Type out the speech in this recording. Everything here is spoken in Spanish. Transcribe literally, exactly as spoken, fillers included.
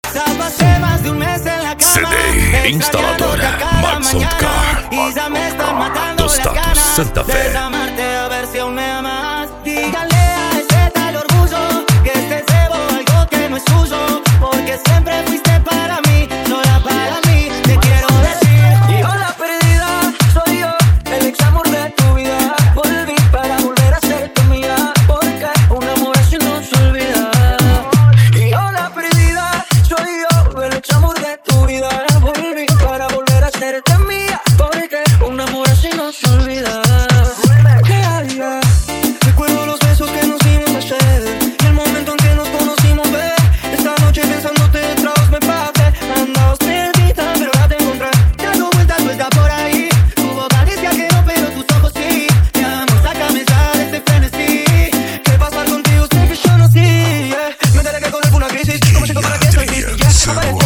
Pasé más de un mes en la C cama, D instaladora Max Car. y ya me están matando Dos las Tatus, ganas Santa Fe. de llamarte a ver si aún me amas. Dígale a ese tal orgullo que este cebo algo que no es suyo, porque siempre fuiste para mí, sola para mí. Te quiero decir, y yo la perdida soy yo, el ex amor de tu vida. Volví para volver a ser tu mía, porque un amor así no se olvida. Y yo la perdida soy yo, el ex amor de tu vida. Volví para volver a ser tu mía, porque un amor así no se olvida. ¿Qué haría? Recuerdo los besos que nos dimos ayer y el momento en que nos conocimos, ve. Esta noche pensándote de tragos me pasé. Andabas perdida, pero ahora te encontré. Dando vueltas suelta por ahí. Tu boca decía que no, pero tus ojos sí. Te amo, sácame ya de este frenesí. ¿Qué pasa contigo? Sé que yo no sí, yeah. Me enteré que con él fue una crisis. ¿Cómo llegó para que soy triste? Yeah. Aparecí